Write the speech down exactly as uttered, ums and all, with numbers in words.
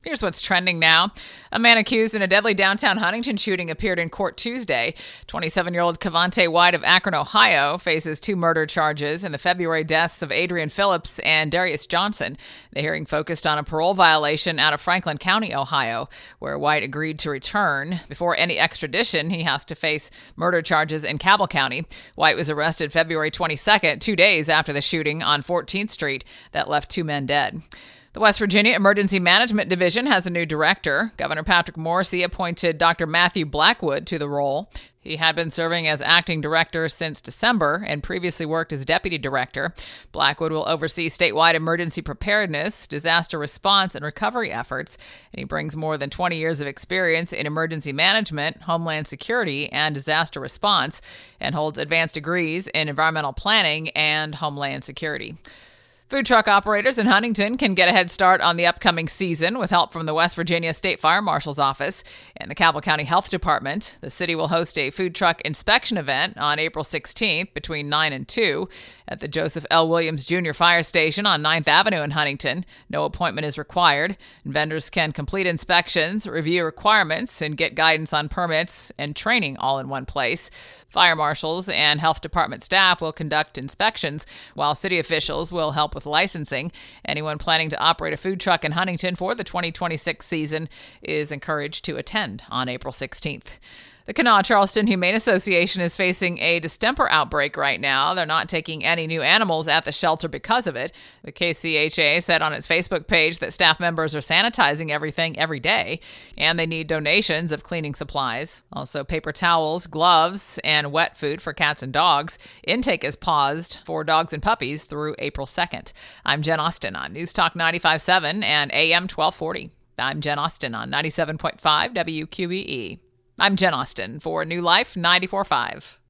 Here's what's trending now. A man accused in a deadly downtown Huntington shooting appeared in court Tuesday. twenty-seven-year-old Cavante White of Akron, Ohio, faces two murder charges in the February deaths of Adrian Phillips and Darius Johnson. The hearing focused on a parole violation out of Franklin County, Ohio, where White agreed to return. Before any extradition, he has to face murder charges in Cabell County. White was arrested February twenty-second, two days after the shooting on fourteenth Street that left two men dead. The West Virginia Emergency Management Division has a new director. Governor Patrick Morrisey appointed Doctor Matthew Blackwood to the role. He had been serving as acting director since December and previously worked as deputy director. Blackwood will oversee statewide emergency preparedness, disaster response, and recovery efforts, and he brings more than twenty years of experience in emergency management, homeland security, and disaster response, and holds advanced degrees in environmental planning and homeland security. Food truck operators in Huntington can get a head start on the upcoming season with help from the West Virginia State Fire Marshal's Office and the Cabell County Health Department. The city will host a food truck inspection event on April sixteenth between nine and two at the Joseph L. Williams Junior Fire Station on ninth Avenue in Huntington. No appointment is required. Vendors can complete inspections, review requirements, and get guidance on permits and training all in one place. Fire marshals and health department staff will conduct inspections, while city officials will help with licensing. Anyone planning to operate a food truck in Huntington for the twenty twenty-six season is encouraged to attend on April sixteenth. The Kanawha Charleston Humane Association is facing a distemper outbreak right now. They're not taking any new animals at the shelter because of it. The K C H A said on its Facebook page that staff members are sanitizing everything every day, and they need donations of cleaning supplies. Also, paper towels, gloves, and wet food for cats and dogs. Intake is paused for dogs and puppies through April second. I'm Jen Austin on News Talk ninety-five point seven and A M twelve forty. I'm Jen Austin on ninety-seven point five W Q E E. I'm Jen Austin for New Life ninety-four point five.